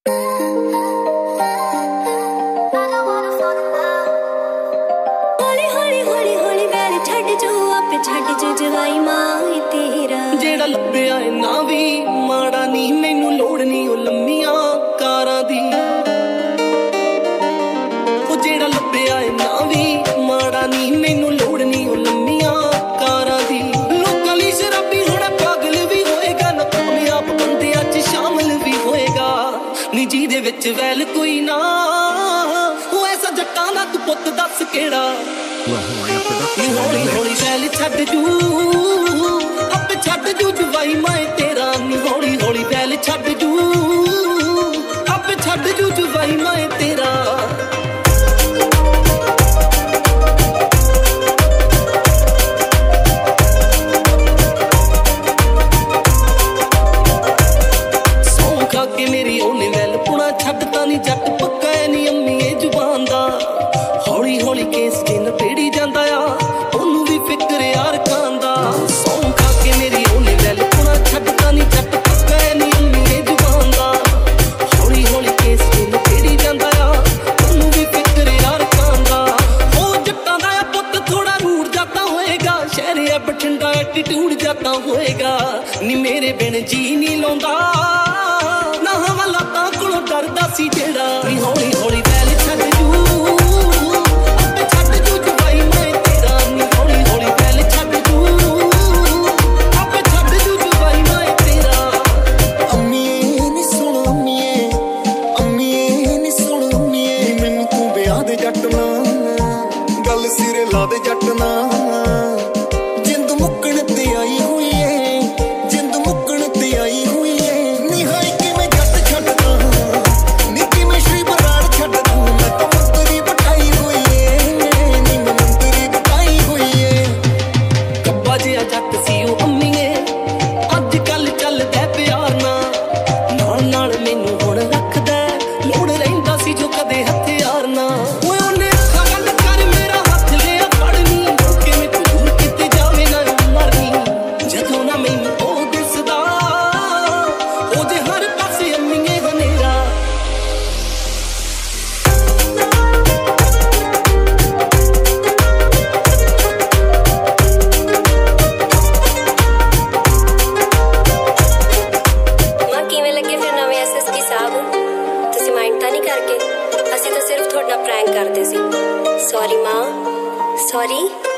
जेड़ा लभ्या है ना भी माड़ा नी, मैनू लोड़ नी ओ लम्मियां कारां दी। ओ जेड़ा लभ्या है ना भी माड़ा नी, मैनू लोड़ नी ओ लम्मियां कारां दी। लोकां लई शराबी होना पागल भी होएगा, ना कामयाब बंदियां च शामिल भी होएगा। नी जिहदे विच वैल कोई ना, ओ ऐसा जट्टां दा तू पुੱਤ दस केड़ा। हौली हौली वैल छड्ड जू, आपे छड्ड जू जवाई मैं तेरा। नी हौली हौली वैल छड्ड जू, आपे छड्ड जू जवाई मैं तेरा। सौं खा के मेरी ओने वैल पुणा छड्डता नी, जट पक्का है नी अम्मीए जुबान दा। हौली हौली केस के नपेड़ी जांदा आ, ओनू भी फिक्र यार खांदा। सौं खा के मेरी ओने वैल पुणा छड्डता नी, जट पक्का है नी अम्मीए जुबान दा। हौली हौली केस के नपेड़ी जांदा आ, ओनू भी फिक्र यार खांदा। ओ जट्टां दा पुੱਤ थोड़ा रूठ जाता होएगा, शहर है बठिंडा एटीट्यूड जाता होएगा। नी मेरे बिन जी नी लाउंदा, ना हवाला तां कोलों डरदा सी जेड़ा। नी हौली हौली वैल छड्ड जू, जिंद मुक्कण ते आई हुई है, जिंद मुक्कण ते आई हुई है। निहाई कि मैं जट छड्डदा, निकी मैं श्री बराड़ छड्डदा। मैं तो मंतरी बटाई हुई है, नी मैं मंतरी बटाई हुई है। कब्बा जिहा जट सी ओ अम्मीए, अज कल चलदा प्यार नाल नाल मैनू हुण रखदा, लोड़ रहिंदा सी जो कदे हथियार ना। करके ਅਸੀਂ ਤਾਂ ਸਿਰਫ ਤੁਹਾਡਾ ਪ੍ਰੈਂਕ ਕਰਦੇ ਸੀ। ਸੌਰੀ ਮਾਂ, ਸੌਰੀ।